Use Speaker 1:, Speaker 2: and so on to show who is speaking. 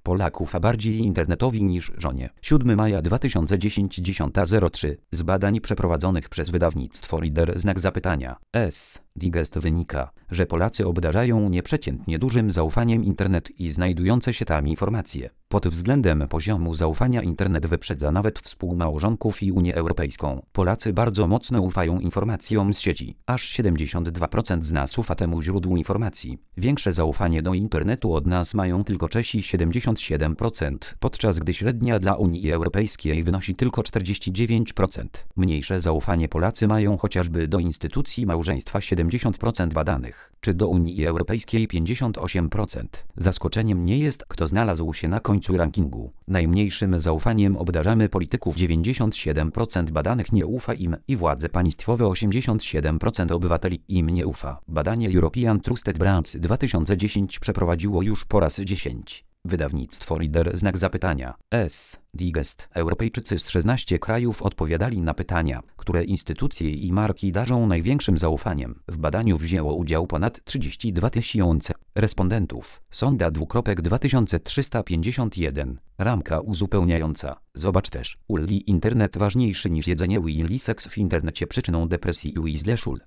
Speaker 1: Polaków a bardziej internetowi niż żonie. 7 maja 2010 10:03. Z badań przeprowadzonych przez wydawnictwo Lider znak zapytania S. Digest wynika, że Polacy obdarzają nieprzeciętnie dużym zaufaniem internet i znajdujące się tam informacje. Pod względem poziomu zaufania internet wyprzedza nawet współmałżonków i Unię Europejską. Polacy bardzo mocno ufają informacjom z sieci. Aż 72% z nas ufa temu źródłu informacji. Większe zaufanie do internetu od nas mają tylko Czesi 77%, podczas gdy średnia dla Unii Europejskiej wynosi tylko 49%. Mniejsze zaufanie Polacy mają chociażby do instytucji małżeństwa 70% badanych, czy do Unii Europejskiej 58%. Zaskoczeniem nie jest, kto znalazł się na końcu rankingu. Najmniejszym zaufaniem obdarzamy polityków. 97% badanych nie ufa im i władze państwowe. 87% obywateli im nie ufa. Badanie European Trusted Brands 2010 przeprowadziło już po raz 10. Wydawnictwo Lider znak zapytania S. Digest. Europejczycy z 16 krajów odpowiadali na pytania, które instytucje i marki darzą największym zaufaniem. W badaniu wzięło udział ponad 32 tysiące respondentów. Sonda 2351. Ramka uzupełniająca. Zobacz też. Ulli internet ważniejszy niż jedzenie. Willi seks w internecie przyczyną depresji. Louise Le Chul.